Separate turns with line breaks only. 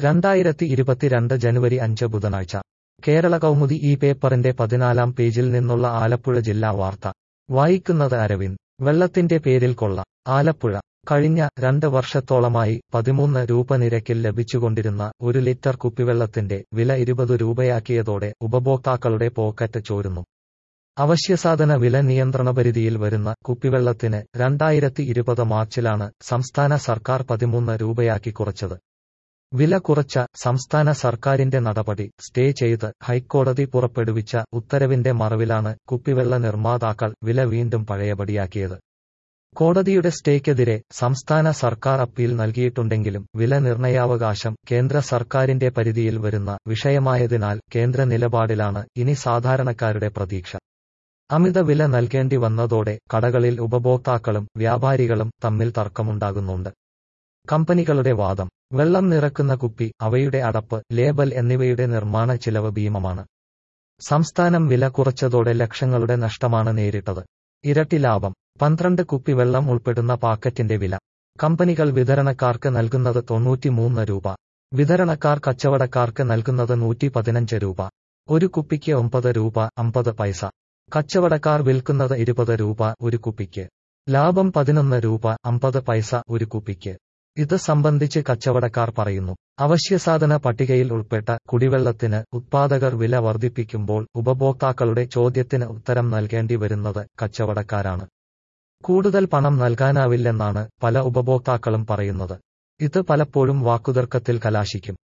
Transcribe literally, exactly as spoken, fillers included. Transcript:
രണ്ടായിരത്തി ഇരുപത്തിരണ്ട് ജനുവരി അഞ്ച് ബുധനാഴ്ച കേരള കൗമുദി ഈ പേപ്പറിന്റെ പതിനാലാം പേജിൽ നിന്നുള്ള ആലപ്പുഴ ജില്ലാ വാർത്ത വായിക്കുന്നത് അരവിന്ദ്. വെള്ളത്തിന്റെ പേരിൽ കൊള്ള. ആലപ്പുഴ കഴിഞ്ഞ രണ്ട് വർഷത്തോളമായി പതിമൂന്ന് രൂപ നിരക്കിൽ ലഭിച്ചുകൊണ്ടിരുന്ന ഒരു ലിറ്റർ കുപ്പിവെള്ളത്തിന്റെ വില ഇരുപത് രൂപയാക്കിയതോടെ ഉപഭോക്താക്കളുടെ പോക്കറ്റ് ചോരുന്നു. അവശ്യസാധന വില നിയന്ത്രണപരിധിയിൽ വരുന്ന കുപ്പിവെള്ളത്തിന് രണ്ടായിരത്തി ഇരുപത് മാർച്ചിലാണ് സംസ്ഥാന സർക്കാർ പതിമൂന്ന് രൂപയാക്കി കുറച്ചത്. വില കുറച്ച സംസ്ഥാന സർക്കാരിന്റെ നടപടി സ്റ്റേ ചെയ്ത് ഹൈക്കോടതി പുറപ്പെടുവിച്ച ഉത്തരവിന്റെ മറവിലാണ് കുപ്പിവെള്ള നിർമ്മാതാക്കൾ വില വീണ്ടും പഴയപടിയാക്കിയത്. കോടതിയുടെ സ്റ്റേക്കെതിരെ സംസ്ഥാന സർക്കാർ അപ്പീൽ നൽകിയിട്ടുണ്ടെങ്കിലും വില നിർണയാവകാശം കേന്ദ്ര സർക്കാരിന്റെ പരിധിയിൽ വരുന്ന വിഷയമായതിനാൽ കേന്ദ്ര നിലപാടിലാണ് ഇനി സാധാരണക്കാരുടെ പ്രതീക്ഷ. അമിത വില നൽകേണ്ടി വന്നതോടെ കടകളിൽ ഉപഭോക്താക്കളും വ്യാപാരികളും തമ്മിൽ തർക്കമുണ്ടാകുന്നുണ്ട്. കമ്പനികളുടെ വാദം: വെള്ളം നിറക്കുന്ന കുപ്പി, അവയുടെ അടപ്പ്, ലേബൽ എന്നിവയുടെ നിർമ്മാണ ചിലവ് ഭീമമാണ്. സംസ്ഥാനം വില കുറച്ചതോടെ ലക്ഷങ്ങളുടെ നഷ്ടമാണ് നേരിട്ടത്. ഇരട്ടി ലാഭം: പന്ത്രണ്ട് കുപ്പി വെള്ളം ഉൾപ്പെടുന്ന പാക്കറ്റിന്റെ വില കമ്പനികൾ വിതരണക്കാർക്ക് നൽകുന്നത് തൊണ്ണൂറ്റിമൂന്ന് രൂപ, വിതരണക്കാർ കച്ചവടക്കാർക്ക് നൽകുന്നത് നൂറ്റി പതിനഞ്ച് രൂപ. ഒരു കുപ്പിക്ക് ഒമ്പത് രൂപ അമ്പത് പൈസ. കച്ചവടക്കാർ വിൽക്കുന്നത് ഇരുപത് രൂപ ഒരു കുപ്പിക്ക്. ലാഭം പതിനൊന്ന് രൂപ അമ്പത് പൈസ ഒരു കുപ്പിക്ക്. ഇത് സംബന്ധിച്ച് കച്ചവടക്കാർ പറയുന്നു: അവശ്യസാധന പട്ടികയിൽ ഉൾപ്പെട്ട കുടിവെള്ളത്തിന് ഉത്പാദകർ വില വർദ്ധിപ്പിക്കുമ്പോൾ ഉപഭോക്താക്കളുടെ ചോദ്യത്തിന് ഉത്തരം നൽകേണ്ടി വരുന്നത് കച്ചവടക്കാരാണ്. കൂടുതൽ പണം നൽകാനാവില്ലെന്നാണ് പല ഉപഭോക്താക്കളും പറയുന്നത്. ഇത് പലപ്പോഴും വാക്കുതർക്കത്തിൽ കലാശിക്കും.